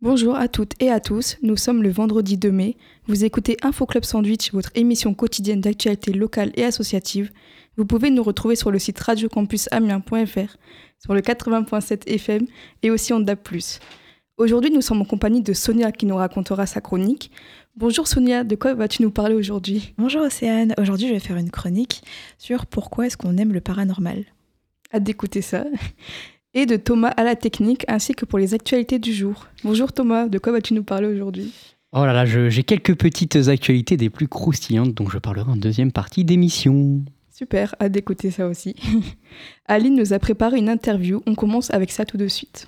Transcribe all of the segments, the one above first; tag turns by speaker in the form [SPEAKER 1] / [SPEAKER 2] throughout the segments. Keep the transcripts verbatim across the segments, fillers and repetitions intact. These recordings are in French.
[SPEAKER 1] Bonjour à toutes et à tous, nous sommes le vendredi deux mai. Vous écoutez Info Club Sandwich, votre émission quotidienne d'actualité locale et associative. Vous pouvez nous retrouver sur le site radio campus amiens point f r, sur le quatre-vingts virgule sept F M et aussi en D A B plus. Aujourd'hui, nous sommes en compagnie de Sonia qui nous racontera sa chronique. Bonjour Sonia, de quoi vas-tu nous parler aujourd'hui ?
[SPEAKER 2] Bonjour Océane, aujourd'hui je vais faire une chronique sur pourquoi est-ce qu'on aime le paranormal.
[SPEAKER 1] Hâte d'écouter ça. Et de Thomas à la technique, ainsi que pour les actualités du jour. Bonjour Thomas, de quoi vas-tu nous parler aujourd'hui ?
[SPEAKER 3] Oh là là, je, j'ai quelques petites actualités des plus croustillantes, dont je parlerai en deuxième partie d'émission.
[SPEAKER 1] Super, hâte d'écouter ça aussi. Aline nous a préparé une interview, on commence avec ça tout de suite.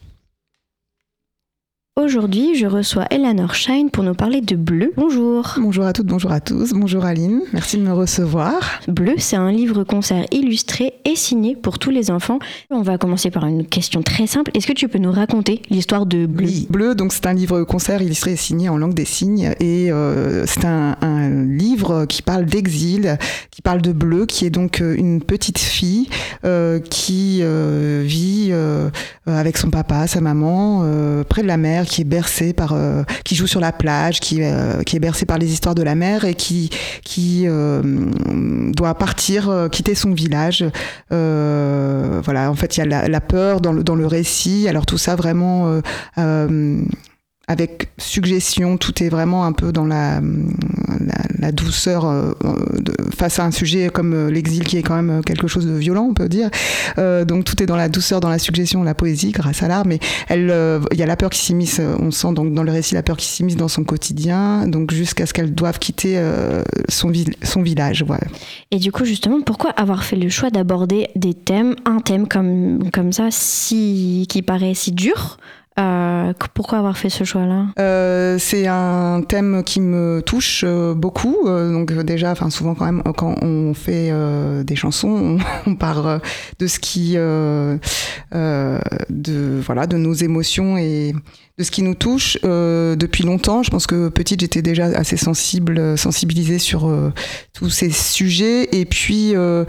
[SPEAKER 4] Aujourd'hui, je reçois Eleanor Shine pour nous parler de Bleu. Bonjour.
[SPEAKER 5] Bonjour à toutes, bonjour à tous. Bonjour Aline, merci de me recevoir.
[SPEAKER 4] Bleu, c'est un livre-concert illustré et signé pour tous les enfants. On va commencer par une question très simple. Est-ce que tu peux nous raconter l'histoire de Bleu ?
[SPEAKER 5] Oui, Bleu, donc c'est un livre-concert illustré et signé en langue des signes. Et euh, c'est un, un livre qui parle d'exil, qui parle de Bleu, qui est donc une petite fille euh, qui euh, vit euh, avec son papa, sa maman, euh, près de la mer, qui est bercée par, euh, qui joue sur la plage, qui, euh, qui est bercée par les histoires de la mer et qui, qui euh, doit partir, euh, quitter son village. Euh, voilà, en fait, il y a la, la peur dans le, dans le récit. Alors tout ça vraiment euh, euh, avec suggestion, tout est vraiment un peu dans la, la, la douceur euh, de, face à un sujet comme euh, l'exil qui est quand même quelque chose de violent, on peut dire. Euh, donc tout est dans la douceur, dans la suggestion, la poésie grâce à l'art, mais elle, euh, y a la peur qui s'immisce, on sent donc dans le récit la peur qui s'immisce dans son quotidien, donc jusqu'à ce qu'elle doive quitter euh, son, vi- son village. Voilà.
[SPEAKER 4] Et du coup, justement, pourquoi avoir fait le choix d'aborder des thèmes, un thème comme, comme ça, si, qui paraît si dur ? Euh, pourquoi avoir fait ce choix-là ?
[SPEAKER 5] euh, C'est un thème qui me touche euh, beaucoup. Euh, donc déjà, enfin souvent quand même, quand on fait euh, des chansons, on, on part de ce qui, euh, euh, de voilà, de nos émotions et de ce qui nous touche euh, depuis longtemps. Je pense que petite, j'étais déjà assez sensible, sensibilisée sur euh, tous ces sujets. Et puis euh,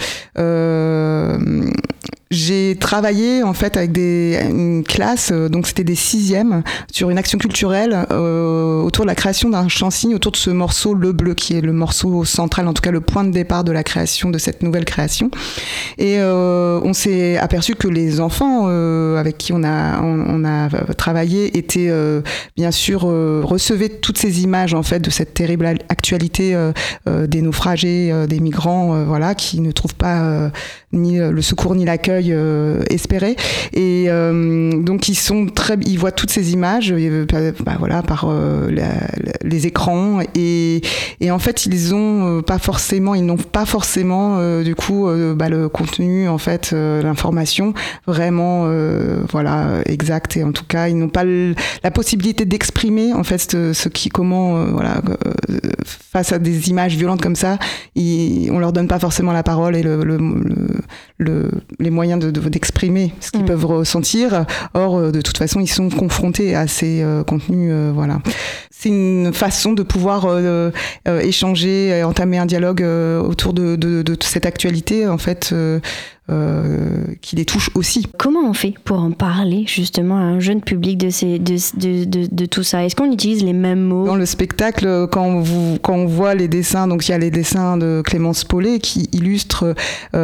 [SPEAKER 5] euh, j'ai travaillé en fait avec des, une classe, euh, donc c'était des sixièmes, sur une action culturelle euh, autour de la création d'un chant-signe, autour de ce morceau Le Bleu, qui est le morceau central, en tout cas le point de départ de la création, de cette nouvelle création. Et euh, on s'est aperçu que les enfants euh, avec qui on a, on, on a travaillé étaient euh, bien sûr euh, recevaient toutes ces images en fait de cette terrible actualité euh, euh, des naufragés, euh, des migrants, euh, voilà, qui ne trouvent pas euh, ni le secours ni l'accueil Euh, espéré, et euh, donc ils sont très, ils voient toutes ces images, euh, bah, voilà, par euh, la, la, les écrans, et, et en fait ils ont euh, pas forcément, ils n'ont pas forcément euh, du coup euh, bah, le contenu en fait, euh, l'information vraiment euh, voilà exact, et en tout cas ils n'ont pas le, la possibilité d'exprimer en fait ce, ce qui, comment euh, voilà euh, face à des images violentes comme ça, ils, on leur donne pas forcément la parole et le, le, le, le les moyens De, de, d'exprimer ce qu'ils mmh. peuvent ressentir. Or, de toute façon, ils sont confrontés à ces euh, contenus. Euh, voilà. C'est une façon de pouvoir euh, euh, échanger, et entamer un dialogue euh, autour de, de, de cette actualité, en fait, euh, euh, qui les touche aussi.
[SPEAKER 4] Comment on fait pour en parler justement à un jeune public de, ces, de, de, de, de tout ça ? Est-ce qu'on utilise les mêmes mots ?
[SPEAKER 5] Dans le spectacle, quand on, vous, quand on voit les dessins, donc il y a les dessins de Clémence Paulet qui illustrent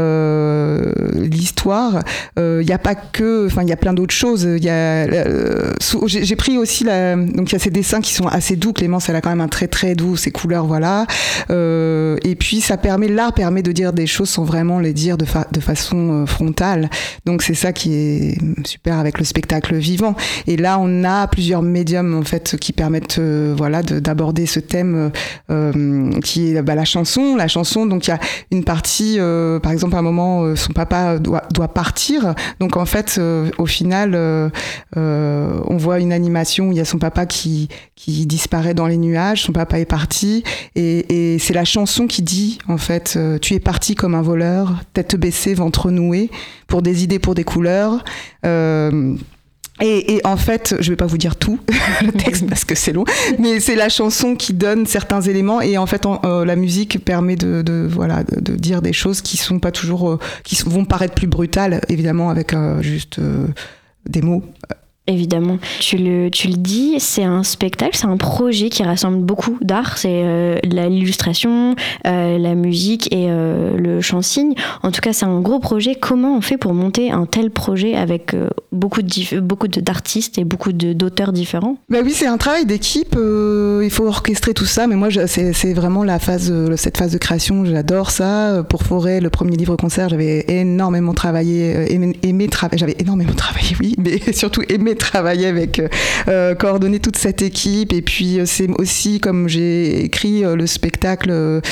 [SPEAKER 5] euh, l'histoire. Il euh, n'y a pas que, enfin il y a plein d'autres choses. Il y a, euh, j'ai, j'ai pris aussi la, donc il y a ces dessins qui sont assez doux. Clémence, elle a quand même un trait très doux, ses couleurs, voilà. Euh, et puis ça permet, l'art permet de dire des choses sans vraiment les dire de, fa- de façon frontale. Donc c'est ça qui est super avec le spectacle vivant. Et là, on a plusieurs médiums en fait qui permettent, euh, voilà, de, d'aborder ce thème euh, qui est bah, la chanson. La chanson, donc il y a une partie, euh, par exemple, à un moment, euh, son papa doit, doit partir. Donc en fait, euh, au final, euh, euh, on voit une animation où il y a son papa qui qui disparaît dans les nuages. Son papa est parti, et, et c'est la chanson qui dit en fait, euh, tu es parti comme un voleur, tête baissée, ventre noué, pour des idées, pour des couleurs. Euh, Et, et en fait, je vais pas vous dire tout le texte parce que c'est long, mais c'est la chanson qui donne certains éléments, et en fait, en, euh, la musique permet de, de voilà de, de dire des choses qui sont pas toujours, euh, qui vont paraître plus brutales, évidemment, avec euh, juste euh, des mots.
[SPEAKER 4] Évidemment. Tu le, tu le dis, c'est un spectacle, c'est un projet qui rassemble beaucoup d'art. C'est euh, la, l'illustration, euh, la musique et euh, le chant-signe. En tout cas, c'est un gros projet. Comment on fait pour monter un tel projet avec euh, beaucoup, de dif- beaucoup de, d'artistes et beaucoup de, d'auteurs différents ?
[SPEAKER 5] Bah oui, c'est un travail d'équipe. Euh, il faut orchestrer tout ça. Mais moi, je, c'est, c'est vraiment la phase, cette phase de création. J'adore ça. Pour Forêt, le premier livre-concert, j'avais énormément travaillé, aimé, aimé travailler. J'avais énormément travaillé, oui, mais surtout aimé travailler avec, euh, coordonner toute cette équipe. Et puis c'est aussi comme j'ai écrit euh, le spectacle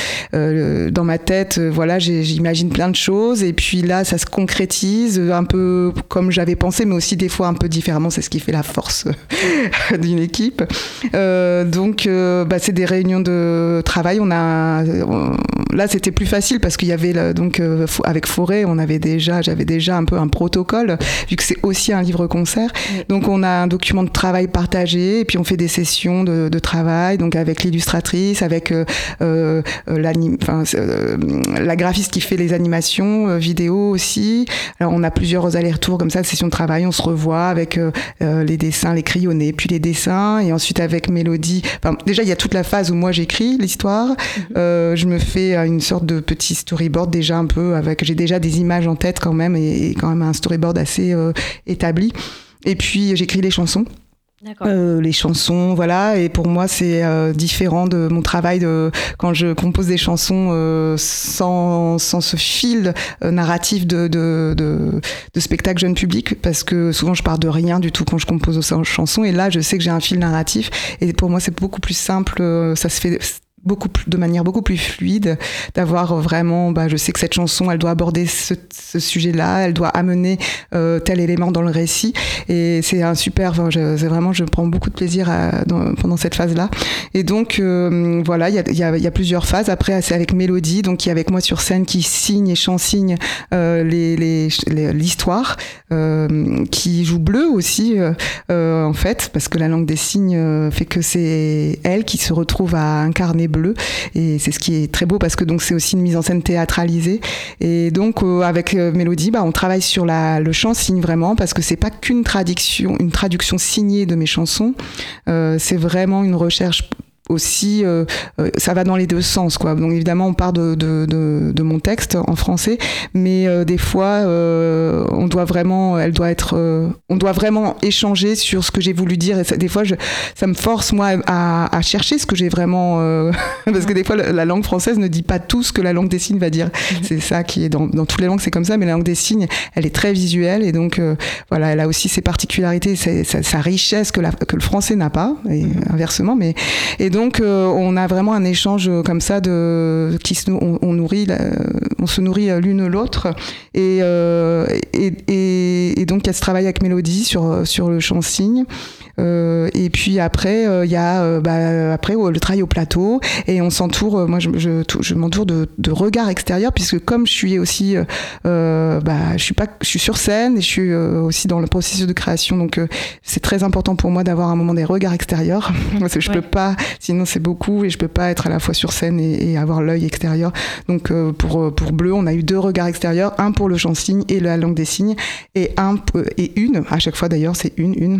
[SPEAKER 5] euh, dans ma tête, euh, voilà, j'ai, j'imagine plein de choses. Et puis là, ça se concrétise un peu comme j'avais pensé, mais aussi des fois un peu différemment. C'est ce qui fait la force d'une équipe. Euh, donc, euh, bah, c'est des réunions de travail. On a, on, là, c'était plus facile parce qu'il y avait donc euh, avec Forêt, on avait déjà, j'avais déjà un peu un protocole vu que c'est aussi un livre-concert. Oui. Donc on a un document de travail partagé et puis on fait des sessions de, de travail, donc avec l'illustratrice, avec euh, euh, enfin, euh, la graphiste qui fait les animations euh, vidéo aussi. Alors on a plusieurs allers-retours comme ça, de sessions de travail, on se revoit avec euh, euh, les dessins, les crayonnés, puis les dessins, et ensuite avec Mélodie. Enfin, déjà il y a toute la phase où moi j'écris l'histoire, mm-hmm. euh, je me fais une sorte de petit storyboard déjà un peu, avec, j'ai déjà des images en tête quand même, et, et quand même un storyboard assez euh, établi. Et puis j'écris les chansons. D'accord. Euh, les chansons, voilà, et pour moi c'est euh, différent de mon travail de, quand je compose des chansons euh, sans, sans ce fil euh, narratif de, de, de, de spectacle jeune public, parce que souvent je pars de rien du tout quand je compose aux chansons, et là je sais que j'ai un fil narratif, et pour moi c'est beaucoup plus simple, ça se fait beaucoup plus, de manière beaucoup plus fluide, d'avoir vraiment, bah, je sais que cette chanson, elle doit aborder ce, ce sujet-là, elle doit amener euh, tel élément dans le récit, et c'est un super, enfin, je, c'est vraiment, je prends beaucoup de plaisir à, dans, pendant cette phase-là, et donc euh, voilà, il y a, y, a, y a plusieurs phases. Après, c'est avec Mélodie, donc qui est avec moi sur scène, qui signe et chant-signe euh, les, les, les, l'histoire, euh, qui joue bleu aussi, euh, en fait, parce que la langue des signes euh, fait que c'est elle qui se retrouve à incarner bleu, et c'est ce qui est très beau parce que donc c'est aussi une mise en scène théâtralisée, et donc euh, avec euh, Mélodie, bah, on travaille sur la, le chant signe vraiment, parce que c'est pas qu'une traduction, une traduction signée de mes chansons, euh, c'est vraiment une recherche aussi, euh, euh, ça va dans les deux sens, quoi. Donc évidemment on part de, de, de, de mon texte en français, mais euh, des fois euh, on doit vraiment, elle doit être, euh, on doit vraiment échanger sur ce que j'ai voulu dire, et ça, des fois je, ça me force moi à, à chercher ce que j'ai vraiment, euh, parce que des fois la langue française ne dit pas tout ce que la langue des signes va dire. Mm-hmm. C'est ça qui est dans, dans toutes les langues, c'est comme ça, mais la langue des signes, elle est très visuelle, et donc euh, voilà, elle a aussi ses particularités, sa, sa, sa richesse que, la, que le français n'a pas, et mm-hmm. inversement, mais et donc euh, on a vraiment un échange comme ça de qui se, on, on nourrit, la, on se nourrit l'une l'autre, et, euh, et, et, et donc il y a ce travail avec Mélodie sur sur le chant signe. Euh, et puis après il euh, y a euh, bah, après oh, le travail au plateau, et on s'entoure, euh, moi je, je, je m'entoure de, de regards extérieurs, puisque comme je suis aussi euh, bah, je suis pas je suis sur scène, et je suis euh, aussi dans le processus de création, donc euh, c'est très important pour moi d'avoir un moment des regards extérieurs, parce que je ouais. peux pas, sinon c'est beaucoup, et je peux pas être à la fois sur scène et, et avoir l'œil extérieur. Donc euh, pour pour Bleu, on a eu deux regards extérieurs, un pour le chant signe et la langue des signes, et un et une à chaque fois d'ailleurs, c'est une une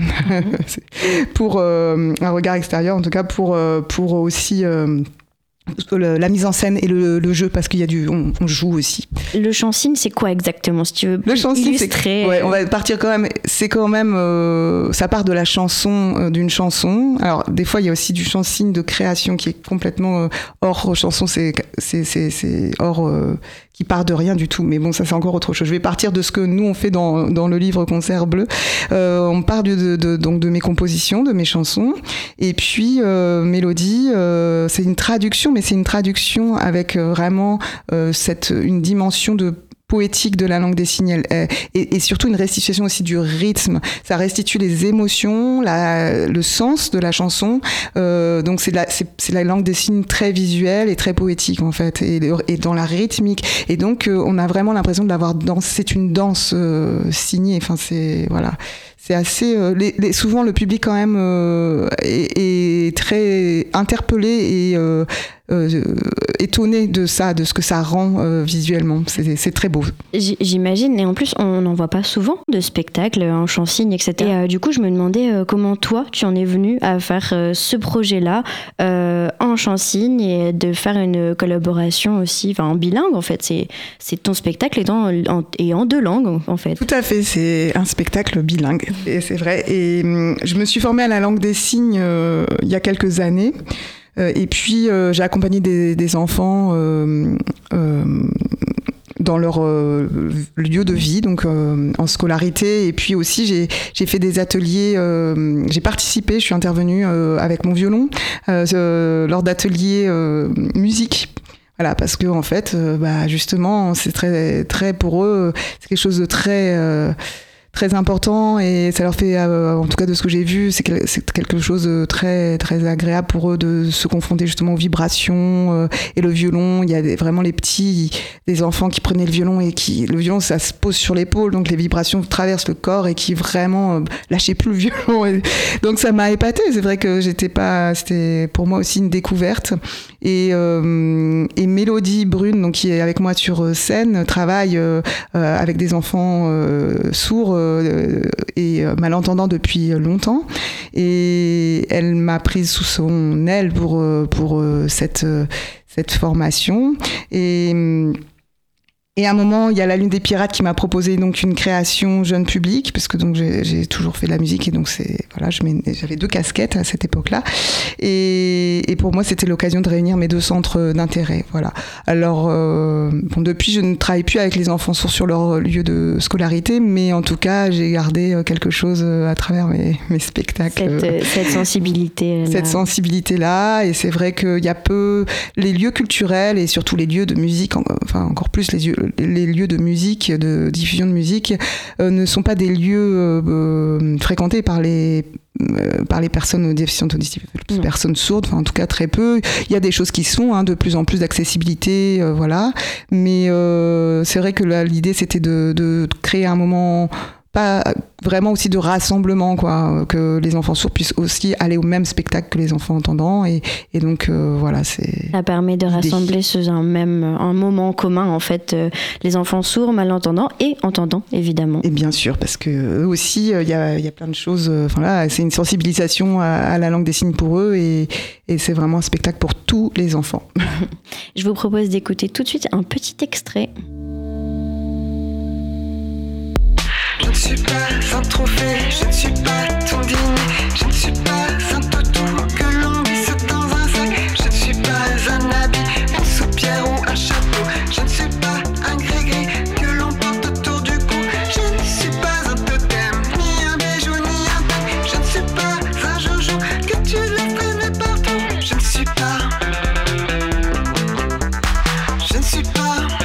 [SPEAKER 5] pour euh, un regard extérieur, en tout cas pour euh, pour aussi euh, le, la mise en scène et le, le jeu, parce qu'il y a du on, on joue aussi.
[SPEAKER 4] Le chant signe, c'est quoi exactement, si tu veux
[SPEAKER 5] le chant signe,
[SPEAKER 4] illustrer?
[SPEAKER 5] C'est, ouais, on va partir quand même, c'est quand même euh, ça part de la chanson, euh, d'une chanson. Alors des fois il y a aussi du chant signe de création qui est complètement euh, hors chanson, c'est c'est c'est, c'est hors euh, qui part de rien du tout, mais bon, ça c'est encore autre chose. Je vais partir de ce que nous on fait dans dans le livre Concert Bleu. Euh, on part de, de, de donc de mes compositions, de mes chansons, et puis euh, Mélodie, euh, c'est une traduction, mais c'est une traduction avec euh, vraiment euh, cette une dimension de poétique de la langue des signes, et, et surtout une restitution aussi du rythme. Ça restitue les émotions, la, le sens de la chanson. Euh, donc c'est la, c'est, c'est la langue des signes très visuelle et très poétique en fait, et, et dans la rythmique. Et donc euh, on a vraiment l'impression de l'avoir dansé. C'est une danse euh, signée. Enfin c'est voilà. c'est assez. Euh, les, les, souvent, le public quand même euh, est, est très interpellé et euh, euh, étonné de ça, de ce que ça rend euh, visuellement. C'est, c'est très beau.
[SPEAKER 4] J'imagine, et en plus, on n'en voit pas souvent de spectacles en chant-cygne, et cetera. Et euh, du coup, je me demandais euh, comment toi, tu en es venu à faire euh, ce projet-là euh, en chant-cygne et de faire une collaboration aussi, enfin en bilingue en fait. C'est, c'est ton spectacle est en, en, et en deux langues en fait.
[SPEAKER 5] Tout à fait, c'est un spectacle bilingue, et c'est vrai. Et hum, je me suis formée à la langue des signes euh, il y a quelques années. Euh, et puis, euh, j'ai accompagné des, des enfants euh, euh, dans leur euh, lieu de vie, donc euh, en scolarité. Et puis aussi, j'ai, j'ai fait des ateliers, euh, j'ai participé, je suis intervenue euh, avec mon violon euh, euh, lors d'ateliers euh, musique. Voilà, parce que en fait, euh, bah, justement, c'est très, très pour eux, c'est quelque chose de très... Euh, très important, et ça leur fait, euh, en tout cas de ce que j'ai vu, c'est, que, c'est quelque chose de très, très agréable pour eux de se confronter justement aux vibrations euh, et le violon. Il y a des, vraiment les petits, des enfants qui prenaient le violon et qui, le violon ça se pose sur l'épaule, donc les vibrations traversent le corps et qui vraiment euh, lâchaient plus le violon. Et donc ça m'a épatée. C'est vrai que j'étais pas, c'était pour moi aussi une découverte. Et, euh, et Mélodie Brune, donc qui est avec moi sur scène, travaille euh, euh, avec des enfants euh, sourds euh, et malentendants depuis longtemps. Et elle m'a prise sous son aile pour pour cette cette formation. Et Et à un moment, il y a la Lune des Pirates qui m'a proposé donc une création jeune public, parce que donc j'ai, j'ai toujours fait de la musique, et donc c'est voilà, je mets, j'avais deux casquettes à cette époque-là, et, et pour moi c'était l'occasion de réunir mes deux centres d'intérêt. Voilà. Alors euh, bon, depuis je ne travaille plus avec les enfants sourds sur leur lieu de scolarité, mais en tout cas j'ai gardé quelque chose à travers mes, mes spectacles.
[SPEAKER 4] Cette, cette sensibilité. Là.
[SPEAKER 5] Cette sensibilité-là, et c'est vrai qu'il y a peu les lieux culturels et surtout les lieux de musique, enfin encore plus les lieux les lieux de musique, de diffusion de musique, euh, ne sont pas des lieux euh, euh, fréquentés par les euh, par les personnes déficientes auditives, les personnes sourdes, enfin en tout cas très peu. Il y a des choses qui sont hein, de plus en plus d'accessibilité, euh, voilà. Mais euh, c'est vrai que là, l'idée c'était de, de créer un moment pas vraiment aussi de rassemblement, quoi, que les enfants sourds puissent aussi aller au même spectacle que les enfants entendants, et, et donc euh, voilà, c'est
[SPEAKER 4] ça permet de rassembler sous un même un moment commun en fait, euh, les enfants sourds, malentendants et entendants évidemment.
[SPEAKER 5] Et bien sûr, parce que eux aussi, il euh, y a il y a plein de choses. Enfin euh, là, c'est une sensibilisation à, à la langue des signes pour eux, et, et c'est vraiment un spectacle pour tous les enfants.
[SPEAKER 4] Je vous propose d'écouter tout de suite un petit extrait.
[SPEAKER 6] Je ne suis pas un trophée, je ne suis pas ton dîner, je ne suis pas un toutou que l'on glisse dans un sac, je ne suis pas un habit, une soupière ou un chapeau, je ne suis pas un gris-gris que l'on porte autour du cou, je ne suis pas un totem, ni un bijou, ni un tac, je ne suis pas un joujou que tu laisses traîner partout, je ne suis pas, je ne suis pas.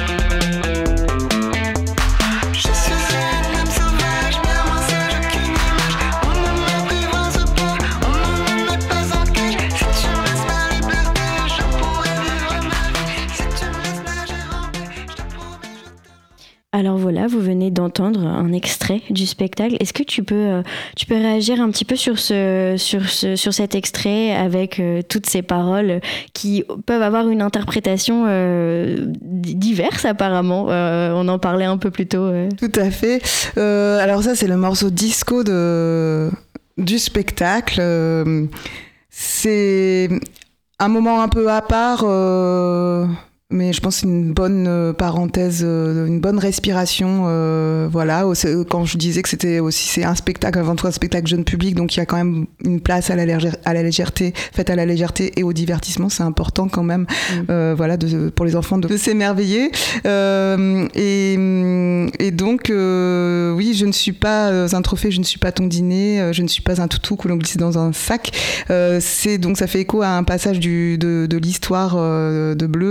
[SPEAKER 4] Alors voilà, vous venez d'entendre un extrait du spectacle. Est-ce que tu peux, euh, tu peux réagir un petit peu sur, ce, sur, ce, sur cet extrait avec euh, toutes ces paroles qui peuvent avoir une interprétation euh, diverse apparemment. Euh, on en parlait un peu plus tôt. Euh.
[SPEAKER 5] Tout à fait. Euh, alors ça, c'est le morceau disco de, du spectacle. Euh, c'est un moment un peu à part... Euh mais je pense que c'est une bonne euh, parenthèse, euh, une bonne respiration, euh, voilà. Quand je disais que c'était aussi, c'est un spectacle, avant tout un spectacle jeune public, donc il y a quand même une place à la, légère, à la légèreté, faite à la légèreté et au divertissement, c'est important quand même, mmh. euh, voilà, de, pour les enfants de, de s'émerveiller. Euh, et, et donc, euh, oui, je ne suis pas un trophée, je ne suis pas ton dîner, je ne suis pas un toutou que l'on glisse dans un sac. Euh, c'est, donc ça fait écho à un passage du, de, de l'histoire euh, de Bleu,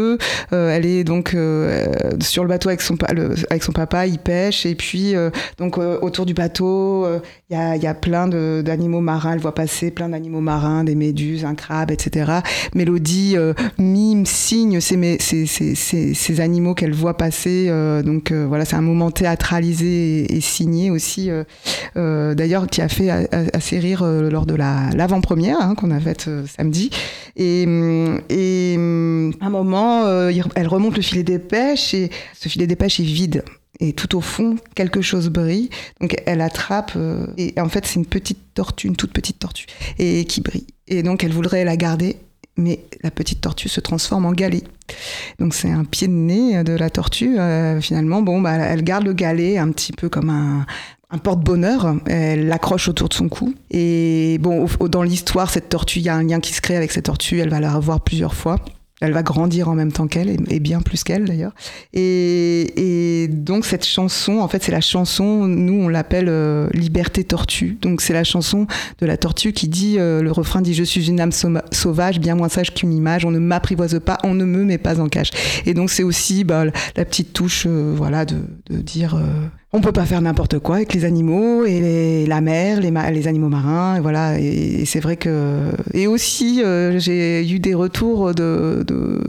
[SPEAKER 5] Euh, elle est donc euh, sur le bateau avec son, le, avec son papa, il pêche, et puis euh, donc euh, autour du bateau, il euh, y, y a plein de, d'animaux marins, elle voit passer plein d'animaux marins, des méduses, un crabe, et cetera. Mélodie euh, mime, signe ces, ces, ces, ces, ces animaux qu'elle voit passer, euh, donc euh, voilà, c'est un moment théâtralisé et, et signé aussi, euh, euh, d'ailleurs qui a fait assez rire euh, lors de la, l'avant-première hein, qu'on a faite euh, samedi. Et, et à un moment, euh, elle remonte le filet des pêches et ce filet des pêches est vide. Et tout au fond, quelque chose brille. Donc elle attrape, euh, et en fait c'est une petite tortue, une toute petite tortue, et qui brille. Et donc elle voudrait la garder, mais la petite tortue se transforme en galet. Donc c'est un pied de nez de la tortue. Euh, finalement, bon, bah, elle garde le galet un petit peu comme un... un porte-bonheur, elle l'accroche autour de son cou. Et bon, au, dans l'histoire, cette tortue, il y a un lien qui se crée avec cette tortue, elle va la revoir plusieurs fois. Elle va grandir en même temps qu'elle, et, et bien plus qu'elle d'ailleurs. Et, et donc cette chanson, en fait, c'est la chanson, nous on l'appelle euh, Liberté Tortue. Donc c'est la chanson de la tortue qui dit, euh, le refrain dit « Je suis une âme sauvage, bien moins sage qu'une image, on ne m'apprivoise pas, on ne me met pas en cage ». Et donc c'est aussi bah, la petite touche euh, voilà, de, de dire... Euh, on peut pas faire n'importe quoi avec les animaux et les, la mer, les, ma- les animaux marins, et voilà. Et, et c'est vrai que et aussi euh, j'ai eu des retours de, de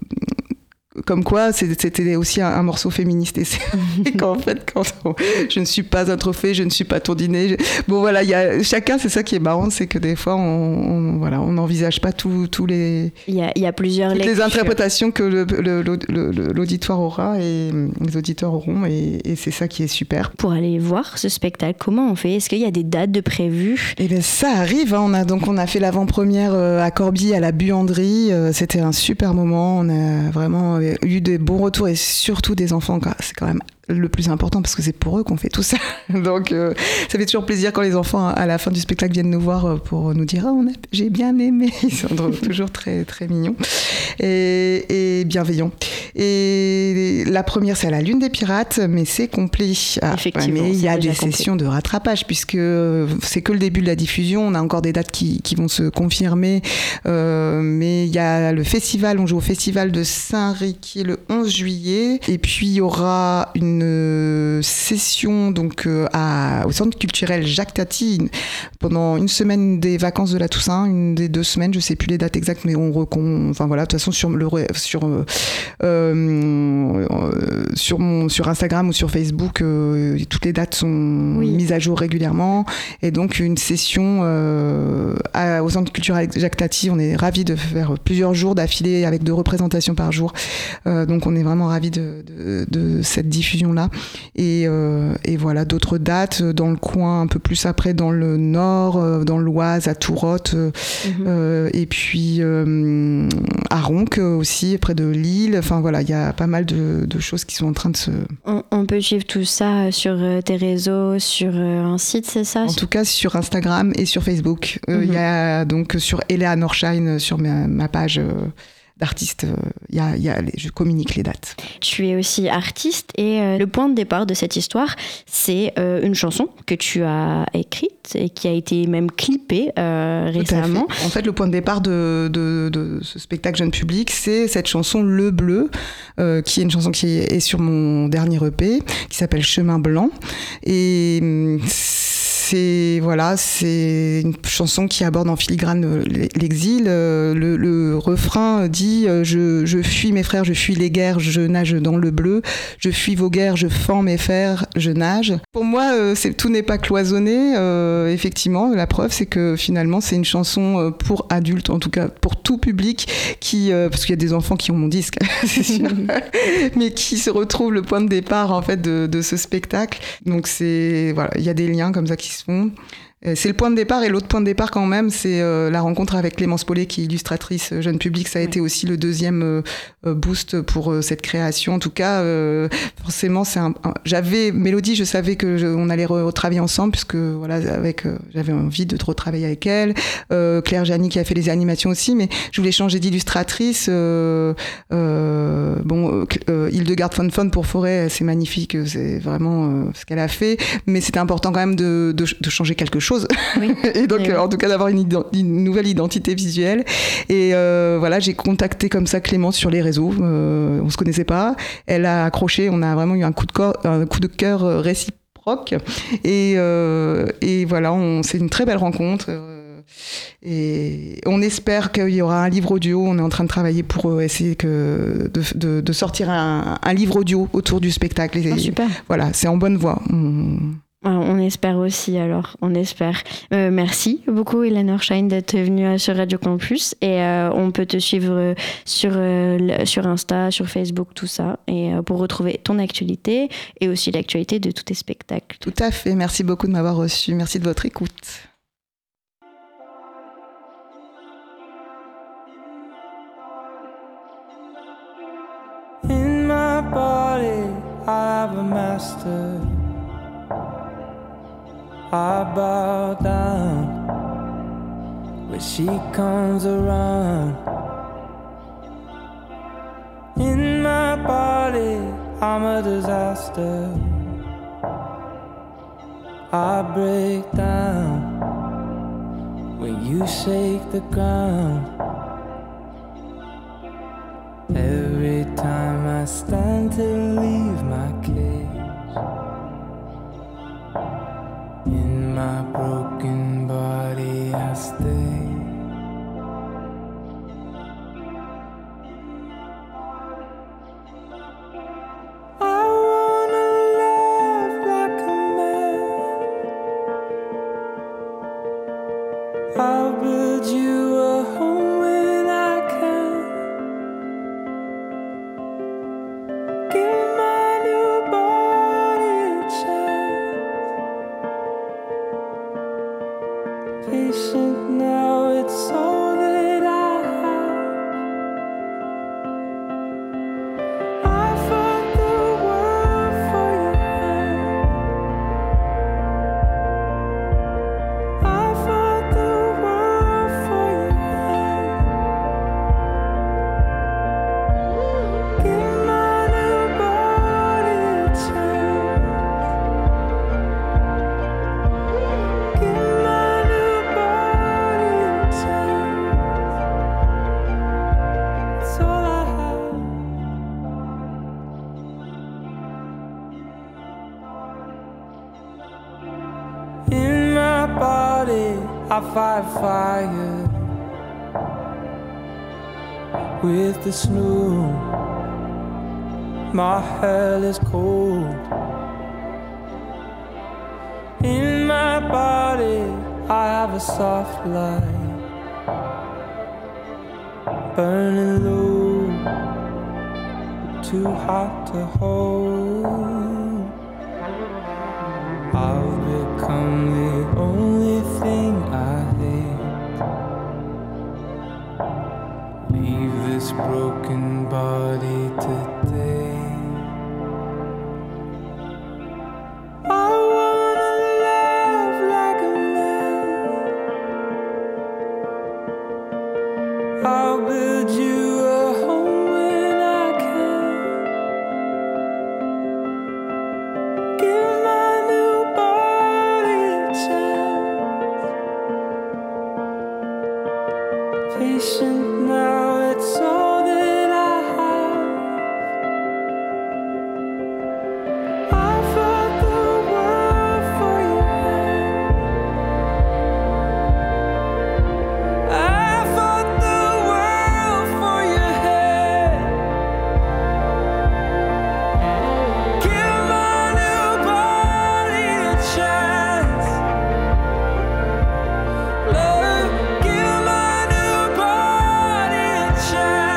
[SPEAKER 5] comme quoi c'était aussi un, un morceau féministe. Et c'est qu'en fait, quand on, je ne suis pas un trophée, je ne suis pas ton dîner. Je, bon voilà, il y a chacun, c'est ça qui est marrant, c'est que des fois on, on voilà, on n'envisage pas tous tous les.
[SPEAKER 4] Il y a, il y a plusieurs
[SPEAKER 5] toutes
[SPEAKER 4] lectures.
[SPEAKER 5] les interprétations que le, le, le, le, l'auditoire aura et les auditeurs auront, et, et c'est ça qui est super.
[SPEAKER 4] Pour aller voir ce spectacle, comment on fait ? Est-ce qu'il y a des dates de prévues ?
[SPEAKER 5] Eh bien, ça arrive. Hein. On a donc on a fait l'avant-première euh, à Corbie à la buanderie. Euh, c'était un super moment. On a vraiment eu des bons retours et surtout des enfants. C'est quand même le plus important parce que c'est pour eux qu'on fait tout ça. Donc euh, ça fait toujours plaisir quand les enfants à la fin du spectacle viennent nous voir pour nous dire ah, on a, j'ai bien aimé. Ils sont toujours très très mignons et, et bienveillants. Et la première c'est à la Lune des Pirates, mais c'est complet. Ah,
[SPEAKER 4] Effectivement,
[SPEAKER 5] mais il y a des
[SPEAKER 4] complet.
[SPEAKER 5] sessions de rattrapage puisque c'est que le début de la diffusion. On a encore des dates qui, qui vont se confirmer, euh, mais il y a le festival. On joue au festival de Saint-Riquier le onze juillet, et puis il y aura une une session donc euh, à, au centre culturel Jacques Tati une, pendant une semaine des vacances de la Toussaint, une des deux semaines, je sais plus les dates exactes, mais on recon, enfin voilà, de toute façon sur le sur euh, euh, sur mon sur Instagram ou sur Facebook, euh, toutes les dates sont oui. mises à jour régulièrement, et donc une session euh, à, au centre culturel Jacques Tati. On est ravis de faire plusieurs jours d'affilée avec deux représentations par jour, euh, donc on est vraiment ravis de, de, de cette diffusion là, et, euh, et voilà d'autres dates dans le coin un peu plus après dans le nord, euh, dans l'Oise à Tourotte, euh, mm-hmm. euh, et puis euh, à Ronques aussi près de Lille. Enfin voilà, il y a pas mal de, de choses qui sont en train de se...
[SPEAKER 4] On, on peut suivre tout ça sur tes réseaux, sur un site, c'est ça ?
[SPEAKER 5] En tout cas sur Instagram et sur Facebook. Il euh, mm-hmm. y a donc sur Eleanor Shine, sur ma, ma page euh, d'artiste, il euh, y a, y a les, je communique les dates.
[SPEAKER 4] Tu es aussi artiste, et euh, le point de départ de cette histoire, c'est euh, une chanson que tu as écrite et qui a été même clippée euh, récemment.
[SPEAKER 5] En fait, le point de départ de, de, de ce spectacle jeune public, c'est cette chanson Le Bleu, euh, qui est une chanson qui est sur mon dernier E P, qui s'appelle Chemin Blanc. Et c'est, voilà, c'est une chanson qui aborde en filigrane l'exil. Le, le refrain dit je, je fuis mes frères, je fuis les guerres, je nage dans le bleu. Je fuis vos guerres, je fends mes fers, je nage. Pour moi, c'est, tout n'est pas cloisonné. Euh, effectivement, la preuve, c'est que finalement, c'est une chanson pour adultes, en tout cas pour tout public, qui, euh, parce qu'il y a des enfants qui ont mon disque, c'est sûr, mais qui se retrouvent le point de départ en fait de, de ce spectacle. Donc c'est, voilà, il y a des liens comme ça qui se font. C'est le point de départ, et l'autre point de départ quand même, c'est euh, la rencontre avec Clémence Paulet, qui est illustratrice jeune public. Ça a oui. été aussi le deuxième euh, boost pour euh, cette création. En tout cas, euh, forcément, c'est un, un, j'avais Mélodie, je savais que je, on allait retravailler ensemble, puisque voilà, avec, euh, j'avais envie de retravailler avec elle. Euh, Claire Jani qui a fait les animations aussi, mais je voulais changer d'illustratrice. Euh, euh, bon, euh, Hildegarde von Fon pour Forêt, c'est magnifique, c'est vraiment euh, ce qu'elle a fait, mais c'était important quand même de, de, de changer quelque chose. chose.
[SPEAKER 4] Oui.
[SPEAKER 5] Et donc,
[SPEAKER 4] Et
[SPEAKER 5] euh, en tout cas, d'avoir une, ident- une nouvelle identité visuelle. Et euh, voilà, j'ai contacté comme ça Clémence sur les réseaux. Euh, on se connaissait pas. Elle a accroché. On a vraiment eu un coup de, cor- un coup de cœur euh, réciproque. Et, euh, et voilà, on, c'est une très belle rencontre. Euh, et on espère qu'il y aura un livre audio. On est en train de travailler pour euh, essayer que de, de, de sortir un, un livre audio autour du spectacle. Et,
[SPEAKER 4] Ah, super.
[SPEAKER 5] voilà, c'est en bonne voie. On...
[SPEAKER 4] On espère aussi, alors, on espère. Euh, merci beaucoup, Eleanor Shine, d'être venue sur Radio Campus. Et euh, on peut te suivre sur, euh, sur Insta, sur Facebook, tout ça, et euh, pour retrouver ton actualité et aussi l'actualité de tous tes spectacles.
[SPEAKER 5] Tout à fait. Merci beaucoup de m'avoir reçu. Merci de votre écoute.
[SPEAKER 7] In my body, I have a master. I bow down when she comes around. In my body, I'm a disaster. I break down when you shake the ground. Every time I stand to leave my cage, in my broken body I stay. I wanna love like a man. I'll build you a home when I can. Give my new body a chance. Patient now, it's all that I have. I fought the world for your hand. I fought the world for your hand. Give my new body a chance. Give my new body a chance. It's all I have. In my body, I fight fire with the snow. My hell is cold. In my body, I have a soft light burning low, too hot to hold. I've become the only thing I hate. Leave this broken body today. I wanna love like a man. I'll build you a home when I can. Give my new body a chance. Patient now, it's all that I have. I fought the world for your hand. I fought the world for your hand. Give my new body a chance. Love, give my new body a chance.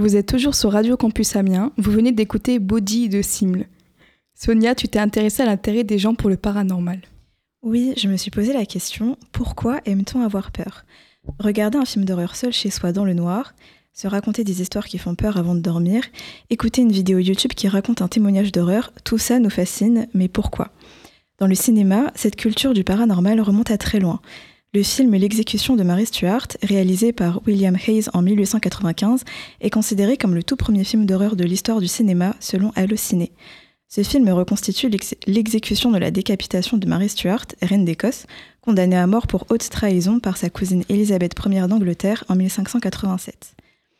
[SPEAKER 1] Vous êtes toujours sur Radio Campus Amiens, vous venez d'écouter Body de Simle. Sonia, tu t'es intéressée à l'intérêt des gens pour le paranormal.
[SPEAKER 2] Oui, je me suis posé la question, pourquoi aime-t-on avoir peur ? Regarder un film d'horreur seul chez soi dans le noir, se raconter des histoires qui font peur avant de dormir, écouter une vidéo YouTube qui raconte un témoignage d'horreur, tout ça nous fascine, mais pourquoi ? Dans le cinéma, cette culture du paranormal remonte à très loin. Le film L'exécution de Mary Stuart, réalisé par William Hayes en mille huit cent quatre-vingt-quinze, est considéré comme le tout premier film d'horreur de l'histoire du cinéma selon Allociné. Ce film reconstitue l'ex- l'exécution de la décapitation de Mary Stuart, reine d'Écosse, condamnée à mort pour haute trahison par sa cousine Élisabeth première d'Angleterre en mille cinq cent quatre-vingt-sept.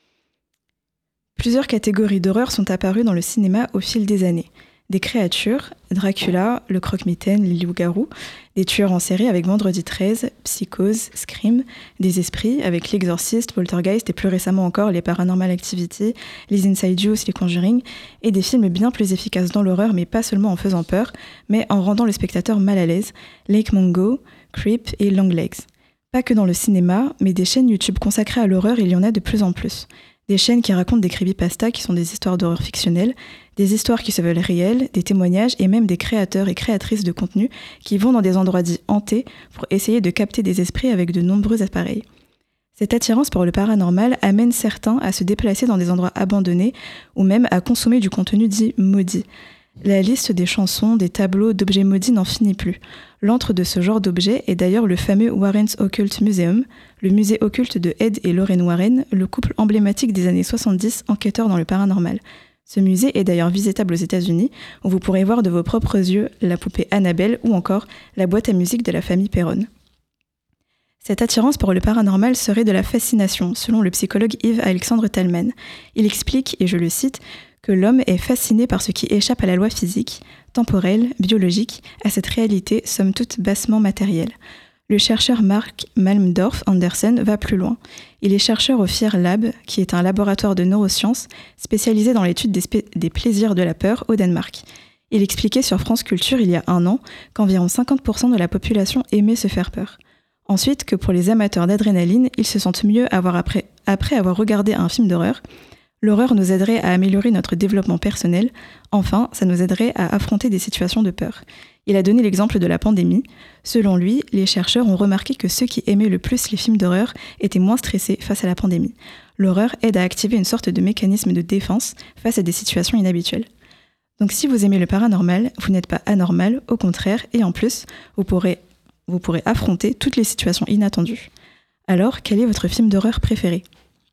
[SPEAKER 2] Plusieurs catégories d'horreur sont apparues dans le cinéma au fil des années. Des créatures, Dracula, le croque-mitaine, les loups-garous, des tueurs en série avec Vendredi treize, Psychose, Scream, des esprits avec L'Exorciste, Poltergeist et plus récemment encore les Paranormal Activity, les Insidious, les Conjuring, et des films bien plus efficaces dans l'horreur mais pas seulement en faisant peur, mais en rendant le spectateur mal à l'aise, Lake Mungo, Creep et Longlegs. Pas que dans le cinéma, mais des chaînes YouTube consacrées à l'horreur, il y en a de plus en plus. Des chaînes qui racontent des creepypastas qui sont des histoires d'horreur fictionnelles, des histoires qui se veulent réelles, des témoignages et même des créateurs et créatrices de contenu qui vont dans des endroits dits hantés pour essayer de capter des esprits avec de nombreux appareils. Cette attirance pour le paranormal amène certains à se déplacer dans des endroits abandonnés ou même à consommer du contenu dit maudit. La liste des chansons, des tableaux, d'objets maudits n'en finit plus. L'antre de ce genre d'objets est d'ailleurs le fameux Warren's Occult Museum, le musée occulte de Ed et Lorraine Warren, le couple emblématique des années soixante-dix, enquêteurs dans le paranormal. Ce musée est d'ailleurs visitable aux États-Unis, où vous pourrez voir de vos propres yeux la poupée Annabelle ou encore la boîte à musique de la famille Perron. Cette attirance pour le paranormal serait de la fascination, selon le psychologue Yves Alexandre Talman. Il explique, et je le cite, que l'homme est fasciné par ce qui échappe à la loi physique, temporelle, biologique, à cette réalité somme toute bassement matérielle. Le chercheur Mark Malmdorf Andersen va plus loin. Il est chercheur au Fear Lab, qui est un laboratoire de neurosciences spécialisé dans l'étude des, spé- des plaisirs de la peur au Danemark. Il expliquait sur France Culture il y a un an qu'environ cinquante pour cent de la population aimait se faire peur. Ensuite, que pour les amateurs d'adrénaline, ils se sentent mieux avoir après, après avoir regardé un film d'horreur. L'horreur nous aiderait à améliorer notre développement personnel. Enfin, ça nous aiderait à affronter des situations de peur. Il a donné l'exemple de la pandémie. Selon lui, les chercheurs ont remarqué que ceux qui aimaient le plus les films d'horreur étaient moins stressés face à la pandémie. L'horreur aide à activer une sorte de mécanisme de défense face à des situations inhabituelles. Donc si vous aimez le paranormal, vous n'êtes pas anormal, au contraire, et en plus, vous pourrez, vous pourrez affronter toutes les situations inattendues. Alors, quel est votre film d'horreur préféré ?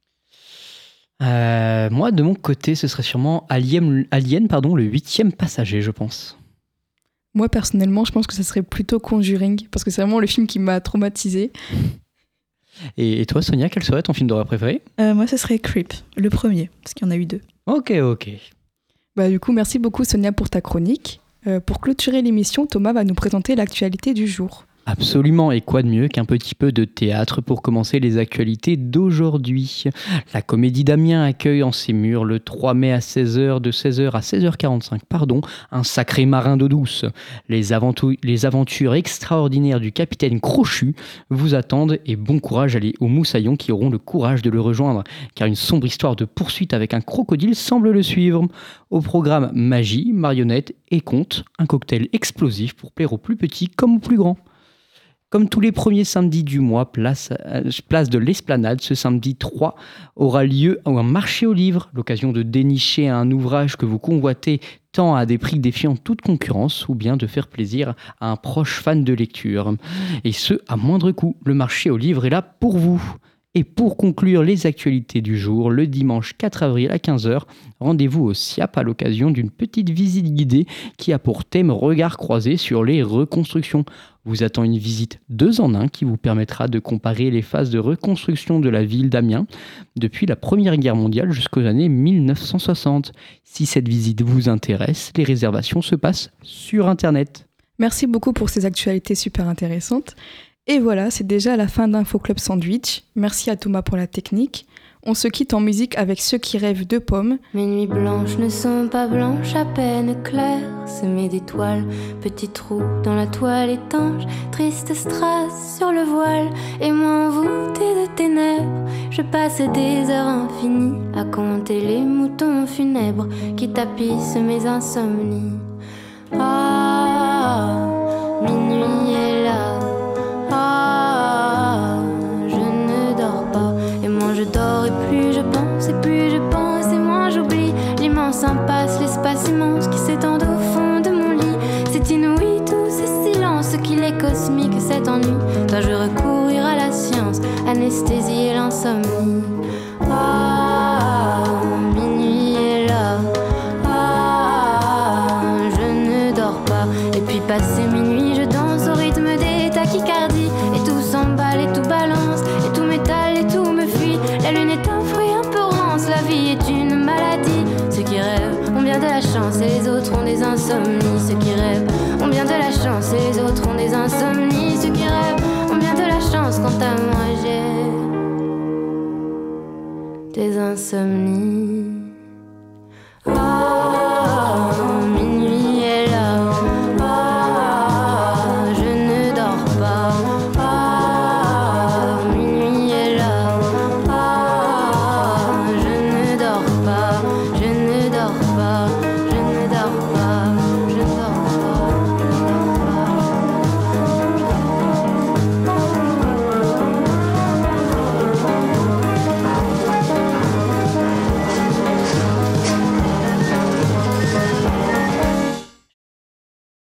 [SPEAKER 3] Euh, moi, de mon côté, ce serait sûrement Alien, Alien pardon, le huitième passager, je pense.
[SPEAKER 1] Moi, personnellement, je pense que ça serait plutôt Conjuring, parce que c'est vraiment le film qui m'a traumatisée.
[SPEAKER 3] Et, et toi, Sonia, quel serait ton film d'horreur préféré ?
[SPEAKER 2] euh, Moi, ce serait Creep, le premier, parce qu'il y en a eu deux.
[SPEAKER 3] Ok, ok.
[SPEAKER 1] Bah, du coup, merci beaucoup Sonia pour ta chronique. Euh, pour clôturer l'émission, Thomas va nous présenter l'actualité du jour.
[SPEAKER 3] Absolument, et quoi de mieux qu'un petit peu de théâtre pour commencer les actualités d'aujourd'hui. La Comédie d'Amiens accueille en ses murs le trois mai à seize heures, de seize heures à seize heures quarante-cinq, pardon, un sacré marin d'eau douce. Les, aventou- les aventures extraordinaires du capitaine Crochu vous attendent et bon courage à les- aux moussaillons qui auront le courage de le rejoindre, car une sombre histoire de poursuite avec un crocodile semble le suivre. Au programme magie, marionnettes et contes, un cocktail explosif pour plaire aux plus petits comme aux plus grands. Comme tous les premiers samedis du mois, place, place de l'Esplanade, ce samedi trois aura lieu un marché aux livres, l'occasion de dénicher un ouvrage que vous convoitez tant à des prix défiant toute concurrence ou bien de faire plaisir à un proche fan de lecture. Et ce, à moindre coût, le marché aux livres est là pour vous. Et pour conclure les actualités du jour, le dimanche quatre avril à quinze heures, rendez-vous au S I A P à l'occasion d'une petite visite guidée qui a pour thème regard croisé sur les reconstructions. Vous attend une visite deux en un qui vous permettra de comparer les phases de reconstruction de la ville d'Amiens depuis la Première Guerre mondiale jusqu'aux années mille neuf cent soixante. Si cette visite vous intéresse, les réservations se passent sur Internet.
[SPEAKER 1] Merci beaucoup pour ces actualités super intéressantes. Et voilà, c'est déjà la fin d'Info Club Sandwich. Merci à Thomas pour la technique. On se quitte en musique avec Ceux qui rêvent de pommes.
[SPEAKER 8] Mes nuits blanches ne sont pas blanches, à peine claires, semées d'étoiles, petits trous dans la toile étanche, triste strass sur le voile, et moi envoûtée de ténèbres, je passe des heures infinies à compter les moutons funèbres qui tapissent mes insomnies. Ah, minuit est là, ah, je ne dors pas, et moins je dors et plus je pense, et plus je pense et moins j'oublie l'immense impasse, l'espace immense qui s'étend au fond de mon lit. C'est inouï tous ces silences, qu'il est cosmique cet ennui. Dois-je recourir à la science, anesthésier l'insomnie? Ah, minuit est là, ah, je ne dors pas, et puis passé minuit je danse au rythme des tachycardies, et tout s'emballe et tout balance, et tout m'étale et tout me fuit. La lune est un fruit un peu rance, la vie est une maladie. Ceux qui rêvent ont bien de la chance et les autres ont des insomnies. Ceux qui rêvent ont bien de la chance et les autres ont des insomnies. Ceux qui rêvent ont bien de la chance, quant à moi j'ai des insomnies.